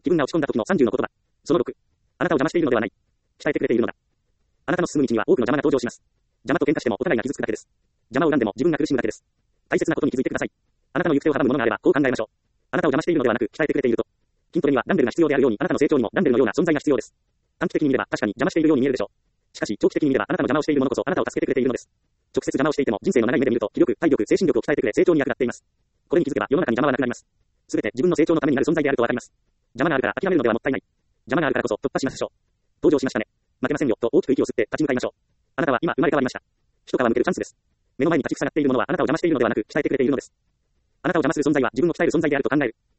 気分が落ち込んだ時の30の言葉。その6。あなたを邪魔しているのではない。鍛えてくれているのだ。あなたの進む道には多くの邪魔が登場します。邪魔と喧嘩してもお互いが傷つくだけです。邪魔を恨んでも自分が苦しむだけです。大切なことに気づいてください。あなたの行く手を阻むものがあれば、こう考えましょう。あなたを邪魔しているのではなく、鍛えてくれていると。筋トレにはダンベルが必要であるように、あなたの成長にもダンベルのような存在が必要です。短期的に見れば確かに邪魔しているように見えるでしょう。しかし長期的に見ればあなたの邪魔をしているものこそあなたを助けてくれているのです。直接邪魔をしていても人生の長い目で見ると気力、体力、精神力を鍛えてくれ成長に役立っています。これに気づけば世の中に邪魔はなくなります。すべて自分の成長のためになる存在であるとわかります。邪魔があるから諦めるのではもったいない。邪魔があるからこそ突破しましょう。登場しましたね。負けませんよと大きく息を吸って立ち向かいましょう。あなたは今生まれ変わりました。一皮むけるチャンスです。目の前に立ち塞がっているものはあなたを邪魔しているのではなく鍛えてくれているのです。あなたを邪魔する存在は自分を鍛える存在であると考える。